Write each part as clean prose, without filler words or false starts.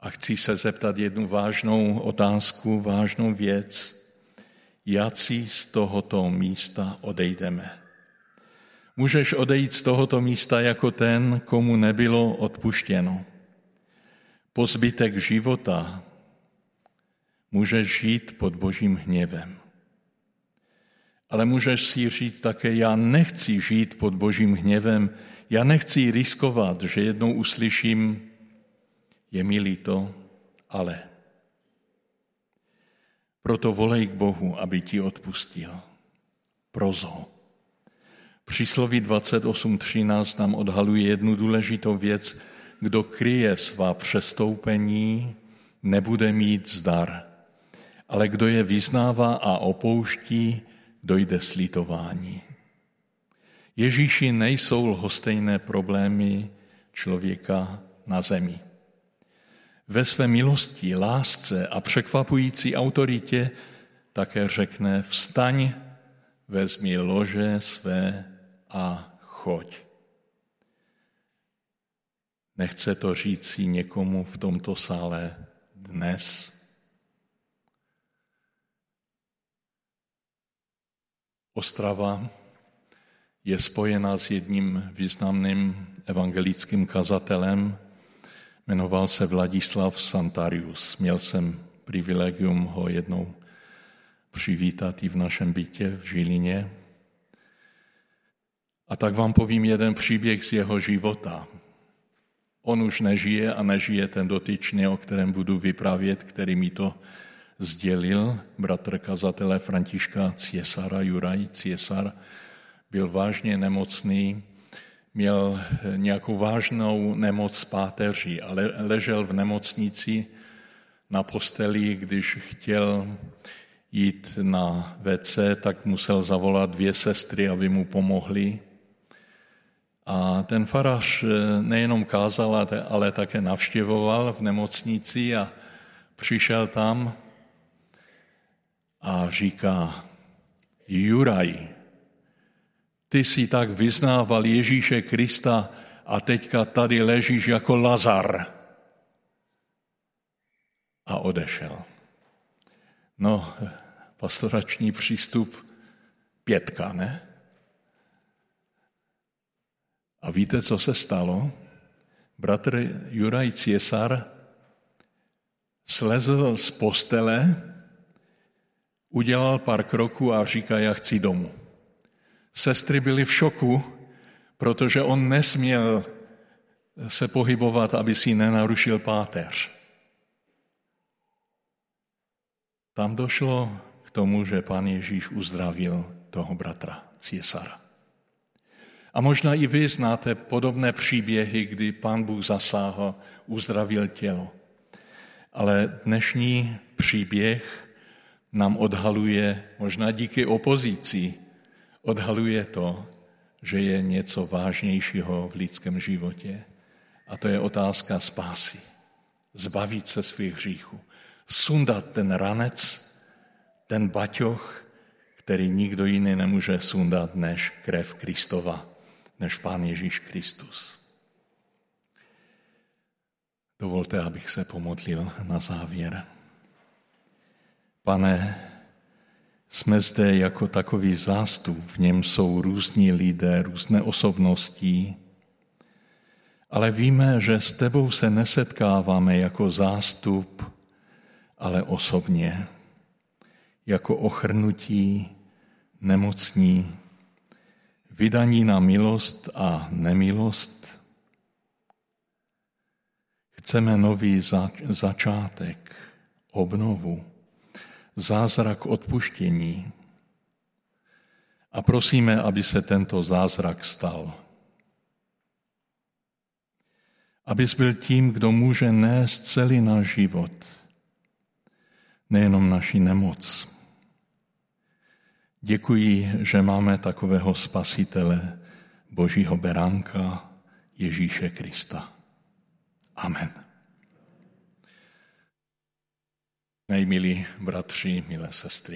A chci se zeptat jednu vážnou otázku, vážnou věc. Jací z tohoto místa odejdeme? Můžeš odejít z tohoto místa jako ten, komu nebylo odpuštěno. Po zbytek života můžeš žít pod Božím hněvem. Ale můžeš si říct také, já nechci žít pod Božím hněvem, já nechci riskovat, že jednou uslyším, je mi líto, ale. Proto volej k Bohu, aby ti odpustil. Pros ho. Přísloví 28.13 nám odhaluje jednu důležitou věc. Kdo kryje svá přestoupení, nebude mít zdar. Ale kdo je vyznává a opouští, dojde slitování. Ježíši nejsou lhostejné problémy člověka na zemi. Ve své milosti, lásce a překvapující autoritě také řekne vstaň, vezmi lože své a choď. Nechce to říci někomu v tomto sále dnes? Ostrava je spojena s jedním významným evangelickým kazatelem, jmenoval se Vladislav Santarius. Měl jsem privilegium ho jednou přivítat i v našem bytě v Žilině. A tak vám povím jeden příběh z jeho života. On už nežije a nežije ten dotyčný, o kterém budu vyprávět, který mi to sdělil. Bratr kazatele Františka Ciesara, Juraj Ciesar, byl vážně nemocný, měl nějakou vážnou nemoc páteří a ležel v nemocnici na posteli, když chtěl jít na WC, tak musel zavolat 2 sestry, aby mu pomohly. A ten farář nejenom kázal, ale také navštěvoval v nemocnici a přišel tam a říká, Juraj, ty jsi tak vyznával Ježíše Krista a teďka tady ležíš jako Lazar. A odešel. No, pastorační přístup 5, ne? A víte, co se stalo? Bratr Juraj Ciesar slezl z postele, udělal pár kroků a říká, já chci domů. Sestry byly v šoku, protože on nesměl se pohybovat, aby si nenarušil páteř. Tam došlo k tomu, že Pán Ježíš uzdravil toho bratra Ciesara. A možná i vy znáte podobné příběhy, kdy Pán Bůh zasáhl, uzdravil tělo. Ale dnešní příběh nám odhaluje, možná díky opozici, odhaluje to, že je něco vážnějšího v lidském životě. A to je otázka spásy. Zbavit se svých hříchů. Sundat ten ranec, ten baťoch, který nikdo jiný nemůže sundat než krev Kristova, než Pán Ježíš Kristus. Dovolte, abych se pomodlil na závěr. Pane, jsme zde jako takový zástup, v něm jsou různí lidé, různé osobnosti, ale víme, že s tebou se nesetkáváme jako zástup, ale osobně, jako ochrnutí, nemocní, vydaní na milost a nemilost. Chceme nový začátek, obnovu, zázrak odpuštění. A prosíme, aby se tento zázrak stal. Abys byl tím, kdo může nést celý náš život, nejenom naši nemoc. Děkuji, že máme takového spasitele, Božího beránka, Ježíše Krista. Amen. Milí bratři, milé sestry.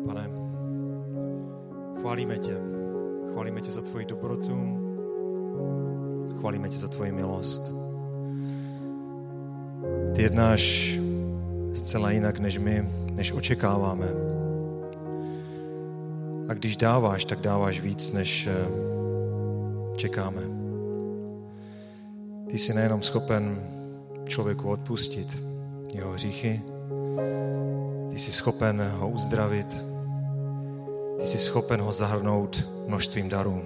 Pane, chválíme tě. Chválíme tě za tvoji dobrotu. Chválíme tě za tvoji milost. Ty jednáš zcela jinak, než očekáváme. A když dáváš, tak dáváš víc, než čekáme. Ty jsi nejenom schopen člověku odpustit jeho hříchy, ty jsi schopen ho uzdravit, ty jsi schopen ho zahrnout množstvím darů.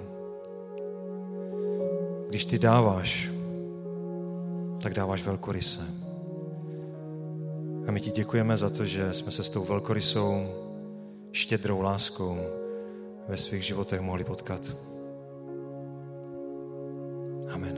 Když ty dáváš, tak dáváš velkoryse. A my ti děkujeme za to, že jsme se s tou velkorysou, štědrou láskou ve svých životech mohli potkat. Amen.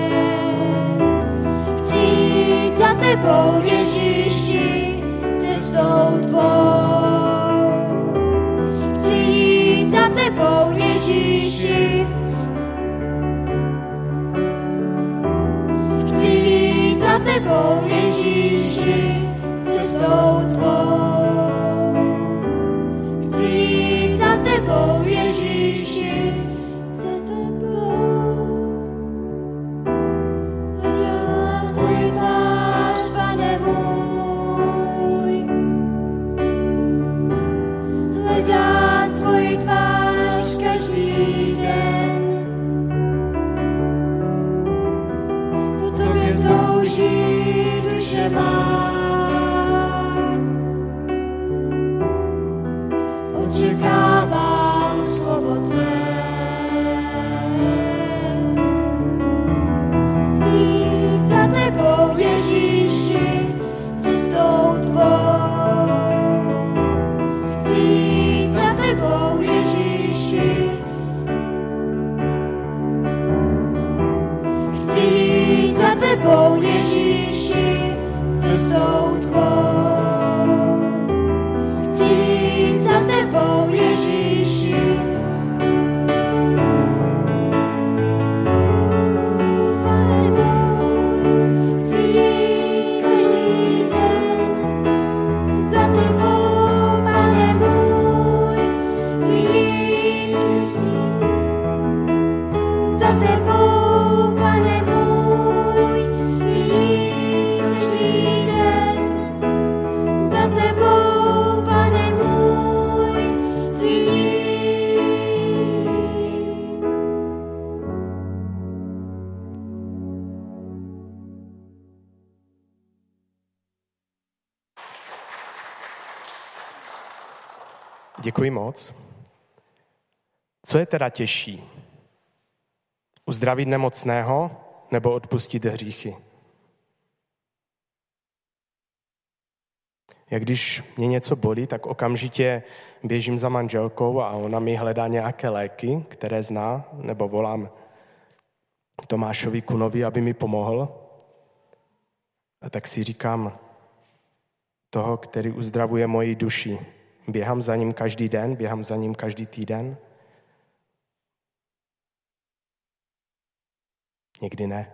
tebou, Ježíši, cestu cestou tvou. Chci jít za tebou, Ježíši. Chci jít za tebou, Ježíši, cestou tvou. Chci jít za tebou, Ježíši, za tebou. Hledám tvůj tvář, Pane můj. Hledám tvůj tvář každý den. Po tobě touží duše má. Očekávám slovo tvé. Chci jít za tebou, Ježíši, cestou tvou. Chci jít za tebou, Ježíši. Chci jít za tebou, Ježíši, cestou tvou. Chci jít za tebou, Ježíši. Pane můj, chci jít každý den za tebou, Pane můj. Chci jít každý za tebou, Pane můj. Chci jít každý den za tebou, Pane můj. Chci jít. Děkuji moc. Co je teda těžší? Uzdravit nemocného nebo odpustit hříchy? Jak když mě něco bolí, tak okamžitě běžím za manželkou a ona mi hledá nějaké léky, které zná, nebo volám Tomášovi Kunovi, aby mi pomohl. A tak si říkám, toho, který uzdravuje moji duši. Běhám za ním každý den, běhám za ním každý týden. Někdy ne.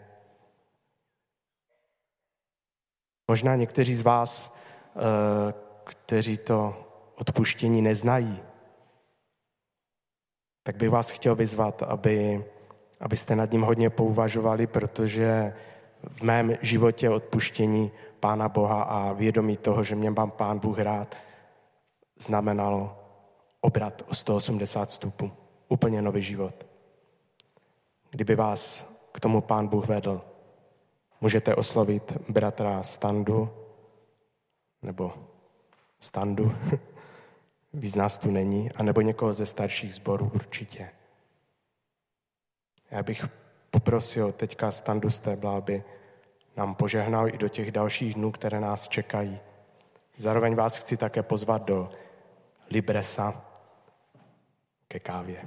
Možná někteří z vás, kteří to odpuštění neznají, tak bych vás chtěl vyzvat, abyste nad ním hodně pouvažovali, protože v mém životě odpuštění Pána Boha a vědomí toho, že mě má Pán Bůh rád, znamenalo obrat o 180 stupňů. Úplně nový život. Kdyby vás k tomu Pán Bůh vedl, můžete oslovit bratra Standu, nebo Standu, víc nás tu není, anebo někoho ze starších sborů určitě. Já bych poprosil teďka Standu Stébla, aby nám požehnal i do těch dalších dnů, které nás čekají. Zároveň vás chci také pozvat do Libresa ke kávě.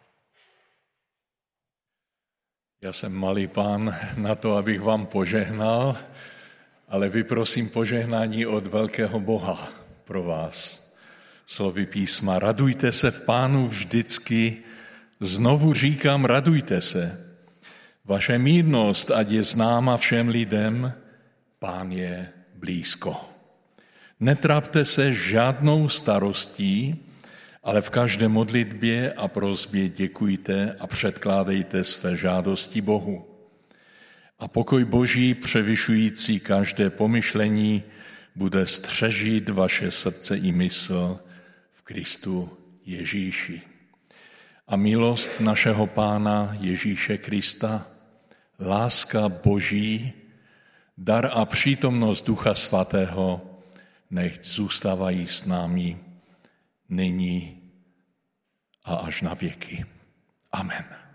Já jsem malý pán na to, abych vám požehnal, ale vyprosím požehnání od velkého Boha pro vás. Slovy písma, radujte se v Pánu vždycky, znovu říkám, radujte se. Vaše mírnost, ať je známa všem lidem, Pán je blízko. Netrápte se žádnou starostí, ale v každé modlitbě a prosbě děkujte a předkládejte své žádosti Bohu. A pokoj Boží, převyšující každé pomyšlení, bude střežit vaše srdce i mysl v Kristu Ježíši. A milost našeho Pána Ježíše Krista, láska Boží, dar a přítomnost Ducha Svatého nechť zůstávají s námi nyní a až na věky. Amen.